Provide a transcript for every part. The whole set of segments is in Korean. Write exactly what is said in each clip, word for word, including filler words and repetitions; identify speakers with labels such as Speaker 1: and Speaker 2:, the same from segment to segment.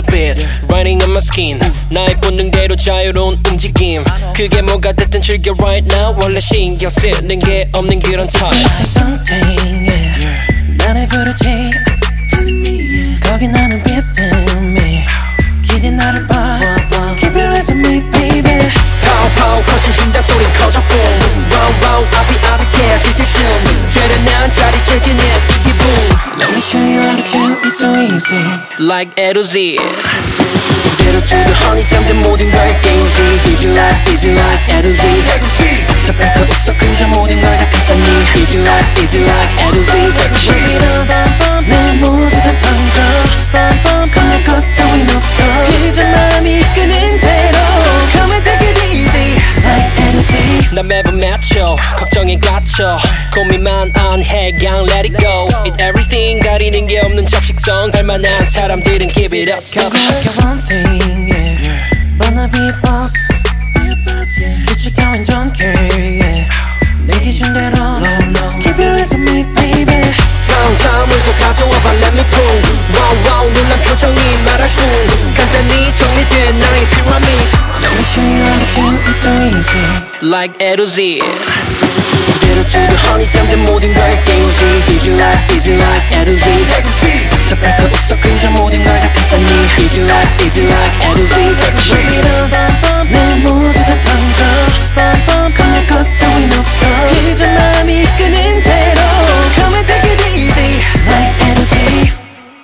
Speaker 1: beat Riding on my skin 나의 본능대로 자유로운 움직임 그게 뭐가 됐든 즐겨 right now 원래 신경 쓰는 게 없는 그런 type
Speaker 2: There's something yeah. 나를 부르지 거기 나는 비스듬히 기대 나를 봐 Keep it as me baby
Speaker 1: Pow pow 거친 심장 소린 커져 boom Round round 앞이 아득해질 때쯤 되려난 짜릿해지는 이 기분
Speaker 2: Let me show you how to do it so easy
Speaker 1: Like A to Z
Speaker 2: Zero to the honey 잠든 모든 걸 깨우지 Easy like easy like A to Z 섭할 거 없어 그저 모든 걸 다 간단히 Easy like easy like A to Z Baby 너 내 모두 다 던져 겁낼 것 따윈 없어 그저 마음이 이끄는 대로 Come and take it easy Like A to Z
Speaker 1: 난 매번 맞춰 걱정에 갇혀 고민만 안 해 그냥 let it go Eat everything 가리는 게 없는 잡식성 할 만한 사람들은 give it up
Speaker 2: Never like one thing yeah Wanna be a boss 규칙 따윈 don't care yeah 내 기준대로 Keep it as me baby
Speaker 1: 다운타운을 더 가져와봐 let me prove Wow wow 놀란 표정이 말할 뿐 간단히 정리된 나의 pyramid
Speaker 2: Let me show you how to do it so easy
Speaker 1: Like A to Z
Speaker 2: Zero to the honey 잠든 모든 걸 깨우지 Easy like easy like A to Z 섭할 거 없어 그저 모든 걸 다 간단히 Easy like easy like A to Z Baby 내 모두 다 던져 겁낼 것 따윈 없어 그저 마음이 이끄는 대로 Come and take it easy Like A to Z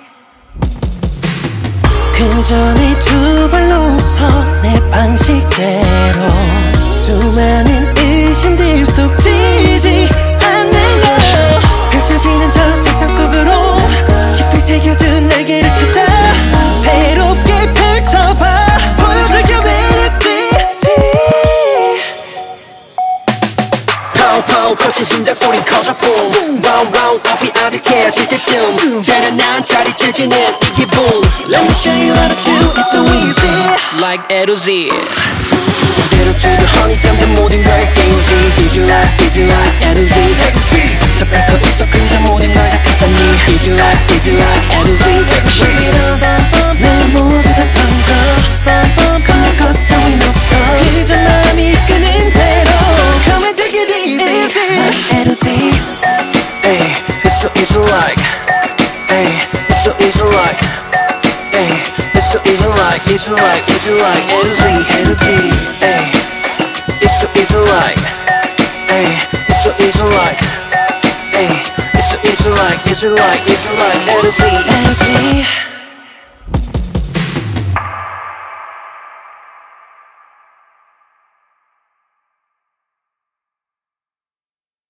Speaker 2: 그저 네 두 발로 서 내 방식대로 수많은 의심들 속 지지 않는 거 펼쳐지는 저 세상 속으로 깊이 새겨둔 날개를 찾아 새롭게 펼쳐봐 보여줄게 메리시
Speaker 1: Pow pow 거친 심장 소린 커져 boom Round round 앞이 아득해질 때쯤 되려난 짜릿해지는 이 기분
Speaker 2: Let me show you how to do it so easy
Speaker 1: Like A to Z
Speaker 2: Zero to the honey 잠든 모든 걸 깨우지 Easy like easy like A to Z 섭할 거 없어 그저 모든 걸 다 간단히 Easy like easy like A to Z 내 모두 다 던져 겁낼 것 따윈 없어 그저 마음이 이끄는 대로 Come and take it easy Like A to Z
Speaker 1: Ay, it's so easy like Ay, it's so easy like Ay, it's so easy like Easy like, easy like A to Z, A to Z Ay, it's so easy like Ay, it's so easy like Ay, it's so easy like Easy like, easy like A to Z
Speaker 2: A to Z